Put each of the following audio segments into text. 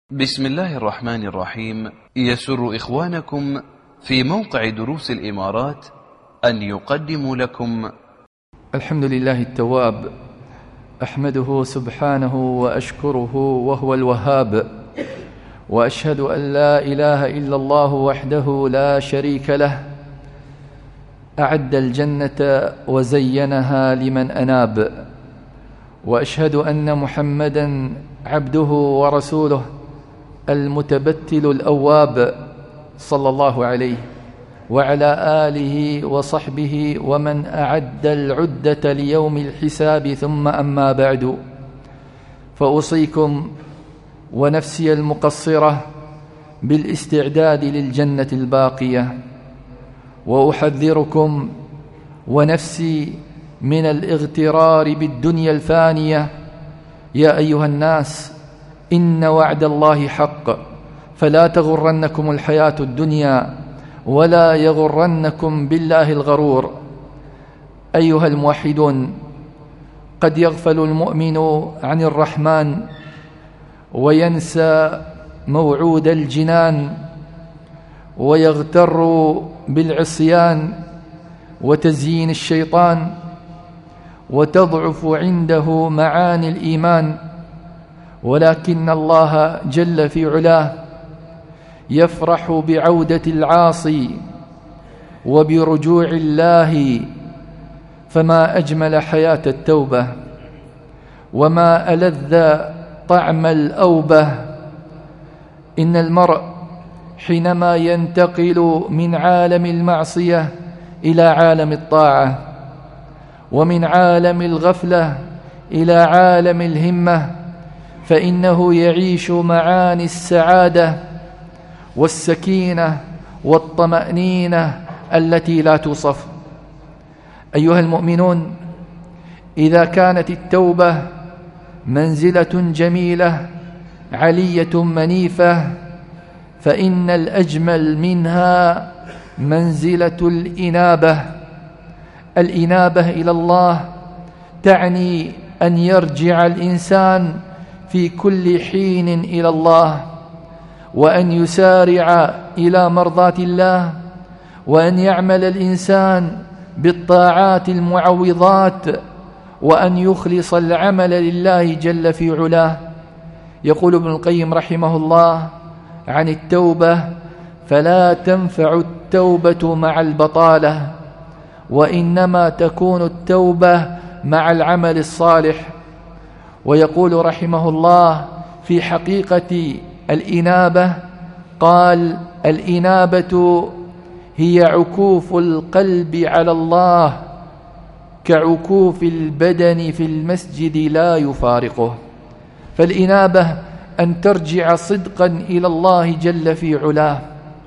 بسم الله الرحمن الرحيم. يسر إخوانكم في موقع دروس الإمارات أن يقدموا لكم الحمد لله التواب، أحمده سبحانه وأشكره وهو الوهاب، وأشهد أن لا إله إلا الله وحده لا شريك له، أعد الجنة وزينها لمن أناب، وأشهد أن محمدًا عبده ورسوله المتبتل الأواب صلى الله عليه وعلى آله وصحبه ومن أعد العدة ليوم الحساب. ثم أما بعد، فأوصيكم ونفسي المقصرة بالاستعداد للجنة الباقية، وأحذركم ونفسي من الاغترار بالدنيا الفانية. يا أيها الناس، إن وعد الله حق، فلا تغرنكم الحياة الدنيا ولا يغرنكم بالله الغرور. أيها الموحدون، قد يغفل المؤمن عن الرحمن وينسى موعود الجنان، ويغتر بالعصيان وتزيين الشيطان، وتضعف عنده معاني الإيمان. ولكن الله جل في علاه يفرح بعودة العاصي وبرجوع الله، فما أجمل حياة التوبة، وما ألذ طعم الأوبة. إن المرء حينما ينتقل من عالم المعصية إلى عالم الطاعة، ومن عالم الغفلة إلى عالم الهمة، فإنه يعيش معاني السعادة والسكينة والطمأنينة التي لا توصف. أيها المؤمنون، إذا كانت التوبة منزلة جميلة علية منيفة، فإن الأجمل منها منزلة الإنابة. الإنابة إلى الله تعني أن يرجع الإنسان في كل حين إلى الله، وأن يسارع إلى مرضاة الله، وأن يعمل الإنسان بالطاعات المعوضات، وأن يخلص العمل لله جل في علاه. يقول ابن القيم رحمه الله عن التوبة: فلا تنفع التوبة مع البطالة، وإنما تكون التوبة مع العمل الصالح. ويقول رحمه الله في حقيقة الإنابة، قال: الإنابة هي عكوف القلب على الله كعكوف البدن في المسجد لا يفارقه. فالإنابة أن ترجع صدقا إلى الله جل في علاه.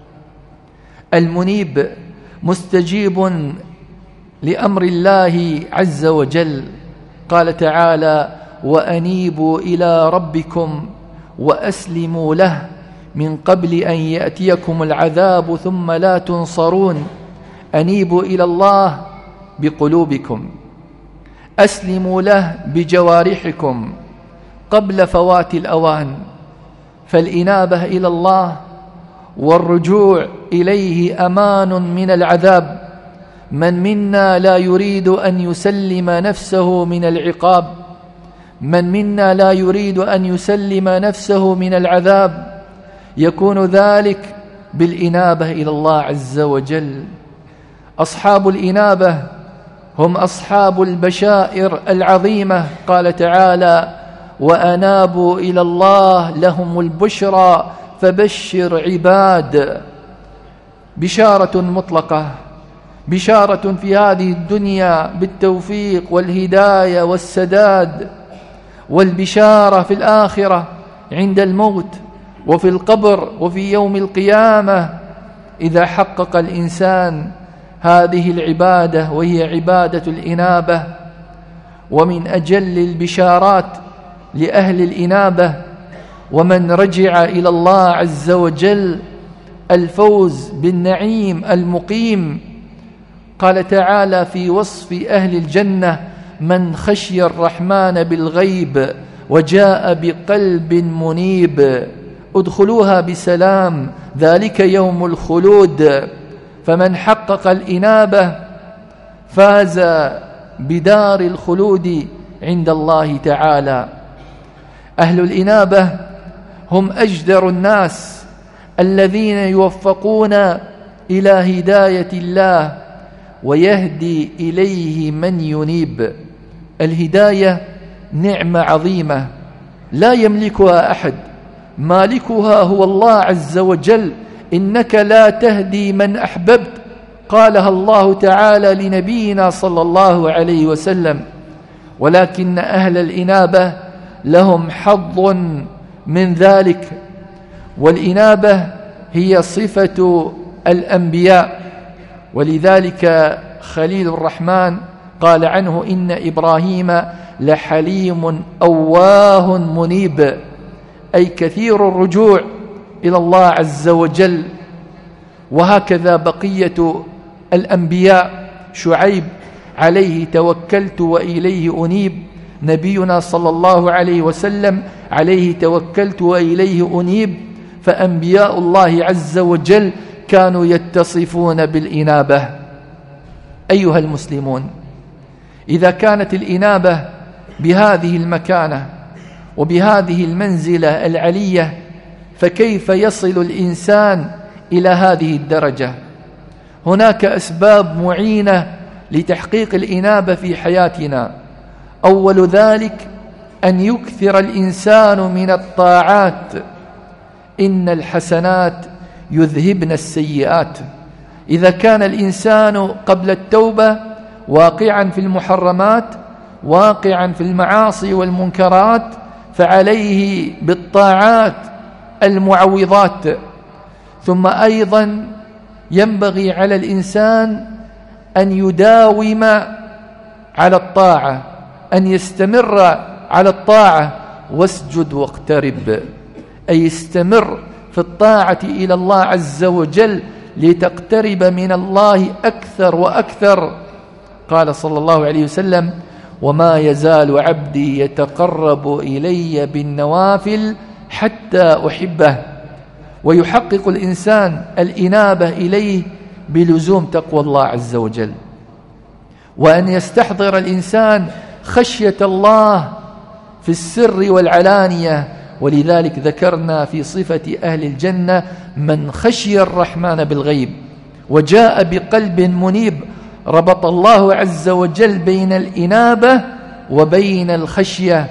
المنيب مستجيب لأمر الله عز وجل. قال تعالى: وأنيبوا إلى ربكم وأسلموا له من قبل أن يأتيكم العذاب ثم لا تنصرون. أنيبوا إلى الله بقلوبكم، أسلموا له بجوارحكم قبل فوات الأوان. فالإنابة إلى الله والرجوع إليه أمان من العذاب. من منا لا يريد أن يسلم نفسه من العقاب؟ من منا لا يريد أن يسلم نفسه من العذاب؟ يكون ذلك بالإنابة إلى الله عز وجل. أصحاب الإنابة هم أصحاب البشائر العظيمة. قال تعالى: وأنابوا إلى الله لهم البشرى فبشر عباد. بشارة مطلقة، بشارة في هذه الدنيا بالتوفيق والهداية والسداد، والبشارة في الآخرة عند الموت وفي القبر وفي يوم القيامة، إذا حقق الإنسان هذه العبادة، وهي عبادة الإنابة. ومن أجل البشارات لأهل الإنابة ومن رجع إلى الله عز وجل الفوز بالنعيم المقيم. قال تعالى في وصف أهل الجنة: من خشي الرحمن بالغيب وجاء بقلب منيب. ادخلوها بسلام ذلك يوم الخلود. فمن حقق الإنابة فاز بدار الخلود عند الله تعالى. أهل الإنابة هم أجدر الناس الذين يوفقون إلى هداية الله ويهدي إليه من ينيب. الهداية نعمة عظيمة لا يملكها أحد، مالكها هو الله عز وجل. إنك لا تهدي من أحببت، قالها الله تعالى لنبينا صلى الله عليه وسلم. ولكن أهل الإنابة لهم حظ من ذلك، والإنابة هي صفة الأنبياء. ولذلك خليل الرحمن قال عنه: إن إبراهيم لحليم أواه منيب، أي كثير الرجوع إلى الله عز وجل. وهكذا بقية الأنبياء: شعيب عليه توكلت وإليه أنيب، نبينا صلى الله عليه وسلم عليه توكلت وإليه أنيب. فأنبياء الله عز وجل كانوا يتصفون بالإنابة. أيها المسلمون، إذا كانت الإنابة بهذه المكانة وبهذه المنزلة العلية، فكيف يصل الإنسان إلى هذه الدرجة؟ هناك أسباب معينة لتحقيق الإنابة في حياتنا. أول ذلك أن يكثر الإنسان من الطاعات. إن الحسنات يذهبن السيئات. إذا كان الإنسان قبل التوبة واقعا في المحرمات، واقعا في المعاصي والمنكرات، فعليه بالطاعات المعوضات. ثم أيضا ينبغي على الإنسان أن يداوم على الطاعة، أن يستمر على الطاعة. واسجد واقترب، أي استمر في الطاعة إلى الله عز وجل لتقترب من الله أكثر وأكثر. قال صلى الله عليه وسلم: وما يزال عبدي يتقرب إلي بالنوافل حتى أحبه. ويحقق الإنسان الإنابة إليه بلزوم تقوى الله عز وجل، وأن يستحضر الإنسان خشية الله في السر والعلانية. ولذلك ذكرنا في صفة أهل الجنة: من خشي الرحمن بالغيب وجاء بقلب منيب. ربط الله عز وجل بين الإنابة وبين الخشية،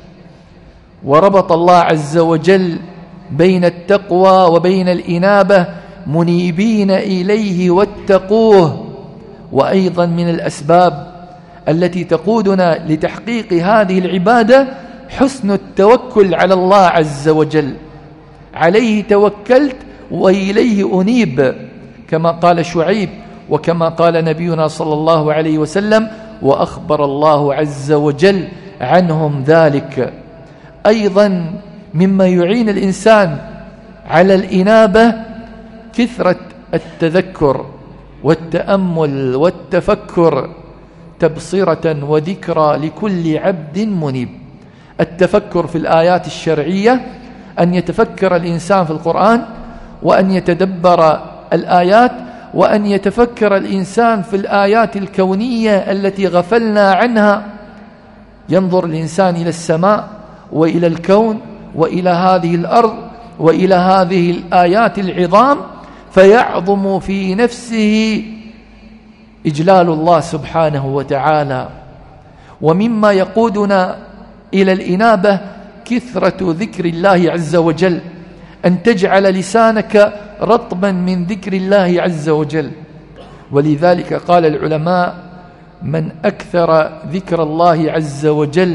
وربط الله عز وجل بين التقوى وبين الإنابة: منيبين إليه واتقوه. وأيضا من الأسباب التي تقودنا لتحقيق هذه العبادة حسن التوكل على الله عز وجل. عليه توكلت وإليه أنيب، كما قال شعيب وكما قال نبينا صلى الله عليه وسلم، وأخبر الله عز وجل عنهم ذلك. أيضا مما يعين الإنسان على الإنابة كثرة التذكر والتأمل والتفكر، تبصرة وذكرى لكل عبد منيب. التفكر في الآيات الشرعية، أن يتفكر الإنسان في القرآن وأن يتدبر الآيات، وأن يتفكر الإنسان في الآيات الكونية التي غفلنا عنها. ينظر الإنسان إلى السماء وإلى الكون وإلى هذه الأرض وإلى هذه الآيات العظام، فيعظم في نفسه إجلال الله سبحانه وتعالى. ومما يقودنا إلى الإنابة كثرة ذكر الله عز وجل، أن تجعل لسانك رطبا من ذكر الله عز وجل. ولذلك قال العلماء: من أكثر ذكر الله عز وجل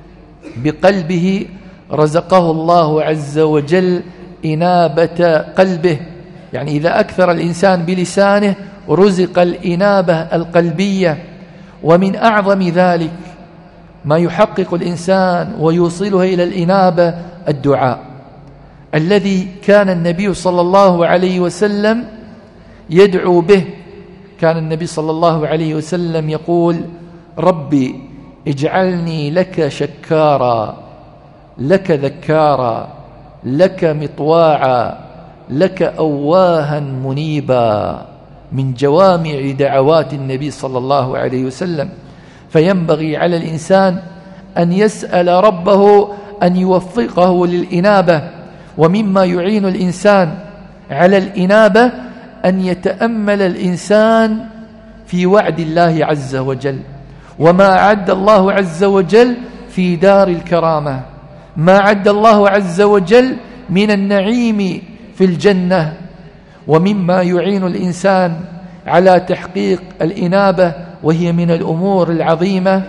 بقلبه رزقه الله عز وجل إنابة قلبه. يعني إذا أكثر الإنسان بلسانه رزق الإنابة القلبية. ومن أعظم ذلك ما يحقق الإنسان ويوصله إلى الإنابة الدعاء، الذي كان النبي صلى الله عليه وسلم يدعو به. كان النبي صلى الله عليه وسلم يقول: ربي اجعلني لك شكارا، لك ذكارا، لك مطواعا لك أواها منيبا، من جوامع دعوات النبي صلى الله عليه وسلم. فينبغي على الإنسان أن يسأل ربه أن يوفقه للإنابة. ومما يعين الإنسان على الإنابة أن يتأمل الإنسان في وعد الله عز وجل، وما أعد الله عز وجل في دار الكرامة، ما أعد الله عز وجل من النعيم في الجنة. ومما يعين الإنسان على تحقيق الإنابة وهي من الأمور العظيمة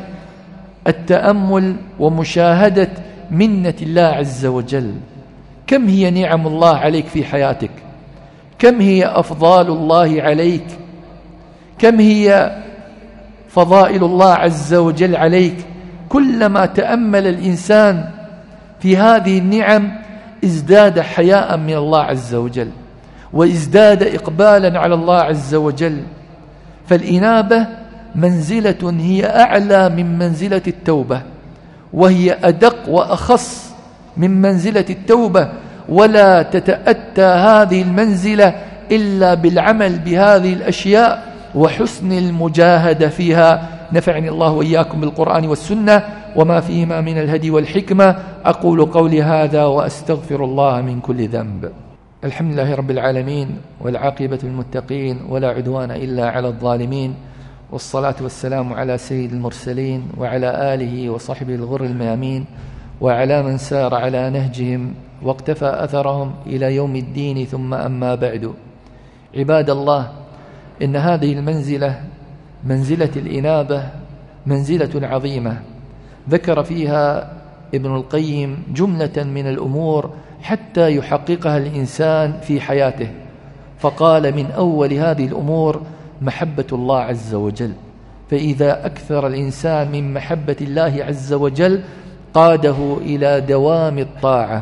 التأمل ومشاهدة منة الله عز وجل. كم هي نعم الله عليك في حياتك، كم هي أفضال الله عليك، كم هي فضائل الله عز وجل عليك. كلما تأمل الإنسان في هذه النعم ازداد حياء من الله عز وجل، وازداد إقبالا على الله عز وجل. فالإنابة منزلة هي أعلى من منزلة التوبة، وهي أدق وأخص من منزلة التوبة، ولا تتأتى هذه المنزلة إلا بالعمل بهذه الأشياء وحسن المجاهدة فيها. نفعني الله وإياكم بالقرآن والسنة وما فيهما من الهدي والحكمة. أقول قولي هذا وأستغفر الله من كل ذنب. الحمد لله رب العالمين، والعاقبة للمتقين، ولا عدوان إلا على الظالمين، والصلاة والسلام على سيد المرسلين وعلى آله وصحبه الغر الميامين، وعلى من سار على نهجهم واقتفى أثرهم إلى يوم الدين. ثم أما بعد، عباد الله، إن هذه المنزلة منزلة الإنابة منزلة عظيمة ذكر فيها ابن القيم جملة من الأمور حتى يحققها الإنسان في حياته. فقال: من أول هذه الأمور محبة الله عز وجل، فإذا أكثر الإنسان من محبة الله عز وجل قاده إلى دوام الطاعة.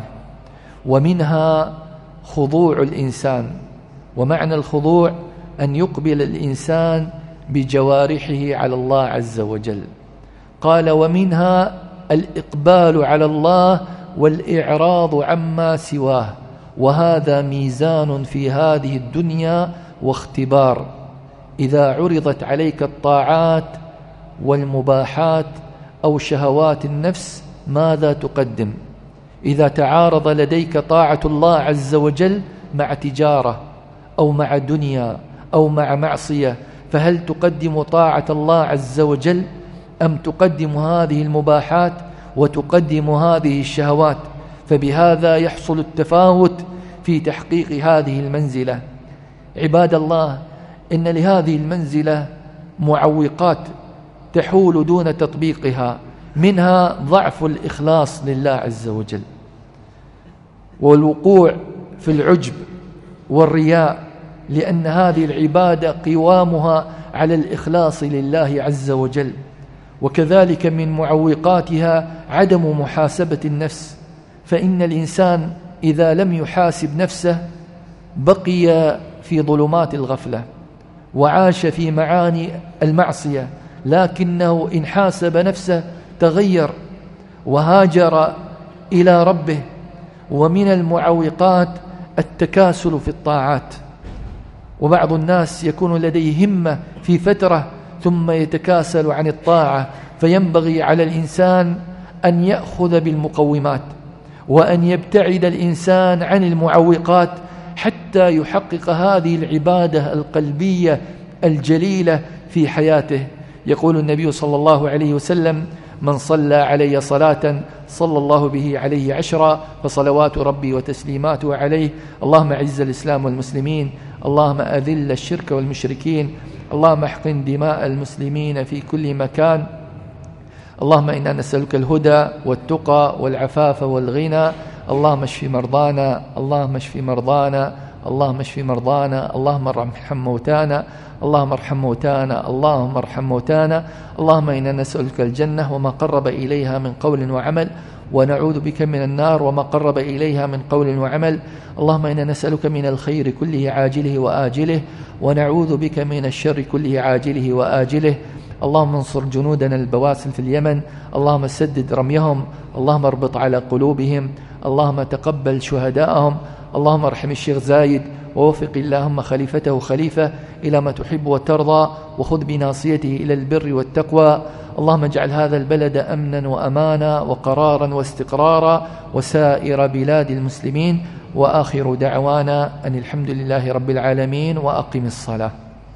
ومنها خضوع الإنسان، ومعنى الخضوع أن يقبل الإنسان بجوارحه على الله عز وجل. قال: ومنها الإقبال على الله والإعراض عما سواه، وهذا ميزان في هذه الدنيا واختبار. إذا عرضت عليك الطاعات والمباحات أو شهوات النفس ماذا تقدم؟ إذا تعارض لديك طاعة الله عز وجل مع تجارة أو مع دنيا أو مع معصية، فهل تقدم طاعة الله عز وجل أم تقدم هذه المباحات وتقدم هذه الشهوات؟ فبهذا يحصل التفاوت في تحقيق هذه المنزلة. عباد الله، إن لهذه المنزلة معوقات تحول دون تطبيقها، منها ضعف الإخلاص لله عز وجل، والوقوع في العجب والرياء، لأن هذه العبادة قوامها على الإخلاص لله عز وجل. وكذلك من معوقاتها عدم محاسبة النفس، فإن الإنسان إذا لم يحاسب نفسه بقي في ظلمات الغفلة وعاش في معاني المعصية، لكنه إن حاسب نفسه تغير وهاجر إلى ربه. ومن المعوقات التكاسل في الطاعات، وبعض الناس يكون لديه همة في فترة ثم يتكاسل عن الطاعة. فينبغي على الإنسان أن يأخذ بالمقومات، وأن يبتعد الإنسان عن المعوقات حتى يحقق هذه العبادة القلبية الجليلة في حياته. يقول النبي صلى الله عليه وسلم: من صلى علي صلاة صلى الله به عليه 10، فصلوات ربي وتسليماته عليه. اللهم أعز الإسلام والمسلمين، اللهم أذل الشرك والمشركين، اللهم احقن دماء المسلمين في كل مكان. اللهم إنا نسألك الهدى والتقى والعفاف والغنى. اللهم اشف مرضانا، اللهم اشف مرضانا، اللهم اشف مرضانا، اللهم ارحم موتانا، اللهم ارحم موتانا، اللهم ارحم موتانا. اللهم إنا نسألك الجنة وما قرب إليها من قول وعمل، ونعوذ بك من النار وما قرب إليها من قول وعمل. اللهم إنا نسألك من الخير كله عاجله وآجله، ونعوذ بك من الشر كله عاجله وآجله. اللهم انصر جنودنا البواسل في اليمن، اللهم سدد رميهم، اللهم اربط على قلوبهم، اللهم تقبل شهداءهم. اللهم ارحم الشيخ زايد ووفق اللهم خليفته خليفة إلى ما تحب وترضى، وخذ بناصيته إلى البر والتقوى. اللهم اجعل هذا البلد أمنا وأمانا وقرارا واستقرارا وسائر بلاد المسلمين. وآخر دعوانا أن الحمد لله رب العالمين، وأقم الصلاة.